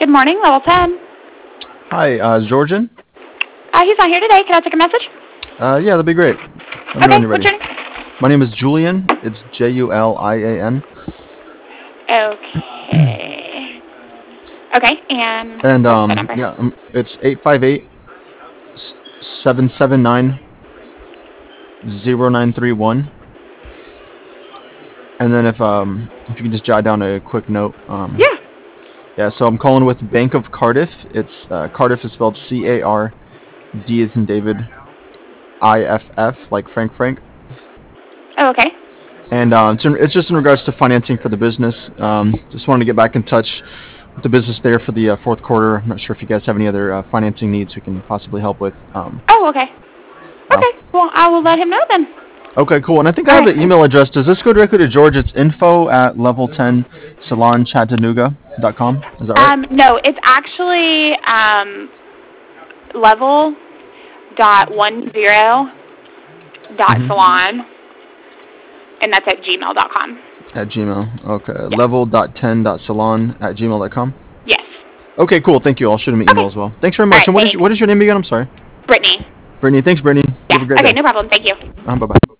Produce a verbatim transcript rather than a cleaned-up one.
Good morning, level ten. Hi, uh, Georgian? Uh, he's not here today. Can I take a message? Uh, yeah, that'd be great. Let me Okay, know when you're what's ready. your name? My name is Julian. It's J U L I A N. Okay. Okay, and And, what's the um, number? yeah, um, it's eight five eight, seven seven nine, zero nine three one. And then if, um, if you can just jot down a quick note. Um, Yeah. yeah, so I'm calling with Bank of Cardiff. It's, uh, Cardiff is spelled C A R D as in David, I F F, like Frank Frank. Oh, okay. And uh, it's, in, it's just in regards to financing for the business. Um, just wanted to get back in touch with the business there for the uh, fourth quarter. I'm not sure if you guys have any other uh, financing needs we can possibly help with. Um, Oh, okay. no. Okay, well, I will let him know then. Okay, cool. And I think I All have an right. email address. Does this go directly to George? It's info at level ten salon chattanooga dot com. Is that right? Um, no, it's actually um, level dot one zero dot Mm-hmm. salon, and that's at gmail dot com. At Gmail. Okay. Yes. level dot ten dot salon at gmail dot com. Yes. Okay, cool. Thank you. I'll shoot him an Okay. email as well. Thanks very All much. right, And what is, thanks. what is your name again? I'm sorry. Brittany. Brittany. Thanks, Brittany. You Yeah. have a great Okay, day. no problem. Thank you. Um, bye-bye.